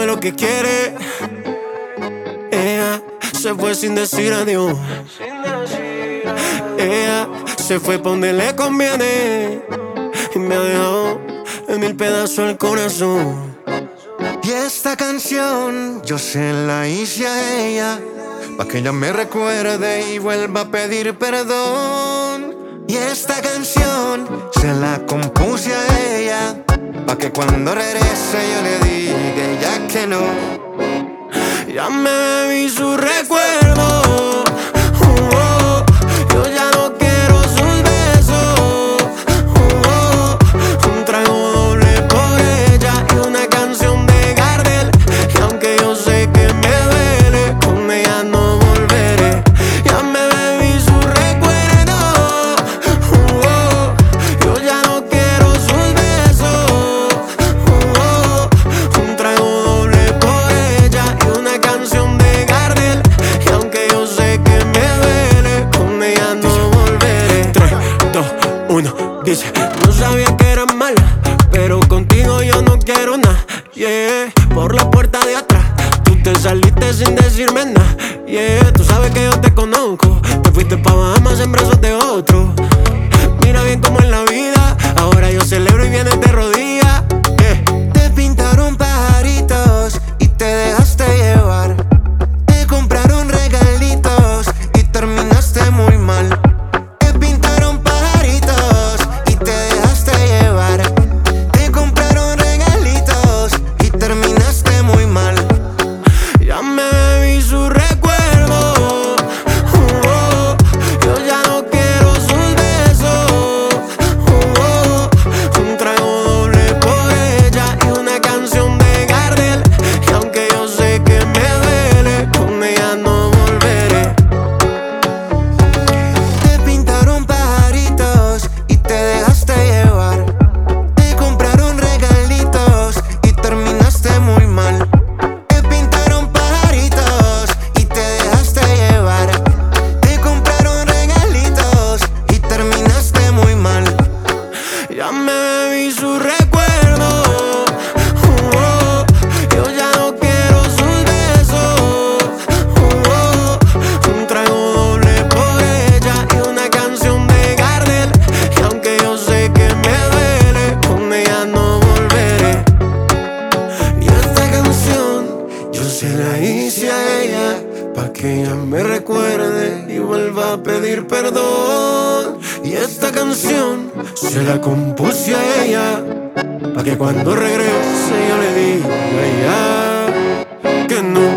lo que quiere. Ella se fue sin decir adiós. Ella se fue pa' donde le conviene y me ha dejado en mil pedazos el corazón. Y esta canción yo se la hice a ella, pa' que ella me recuerde y vuelva a pedir perdón. Y esta canción se la compuse a ella, pa' que cuando regrese yo le diga ya que no. Ya me bebí su recuerdo. Yo ya no quiero sus besos. Un trago doble por ella y una canción de Gardel. Y aunque yo sé que me duele, con ella no volveré. Ya me bebí su recuerdo. Yo ya no quiero sus besos. Un trago doble por ella y una canción de Gardel. Y aunque yo sé que me duele, con ella no volveré. 3, 2, 1, dice: no sabía que eras mala, pero contigo yo no quiero nada. Yeah, por la puerta de atrás tú te saliste sin decirme nada. Yeah, tú sabes que yo te conozco. Te fuiste pa' Bahamas en brazos de otro. Mira bien como en la vida, ahora yo celebro y vienes de rodillas. Yeah. Te pintaron pajaritos y te dejaste llevar. Te compraron regalitos y terminaste muy mal. Te pintaron pajaritos y te dejaste llevar. Te compraron regalitos y terminaste muy mal. Ya me bebí su recuerdo. Yo ya no quiero sus besos. Un trago doble por ella y una canción de Gardel. Y aunque yo sé que me duele, con ella no volveré. Te pintaron pajaritos y te dejaste llevar. Te compraron regalitos y terminaste muy mal. Te pintaron pajaritos y te dejaste llevar. Te compraron regalitos y terminaste muy mal. Ya me bebí su recuerdo. Yo ya no quiero sus besos. Un trago doble por ella y una canción de Gardel. Y aunque yo sé que me duele, con ella no volveré. Y esta canción yo se la hice a ella, pa' que ella me recuerde y vuelva a pedir perdón. Y esta canción se la compuse a ella, pa' que cuando regrese yo le diga ya que no.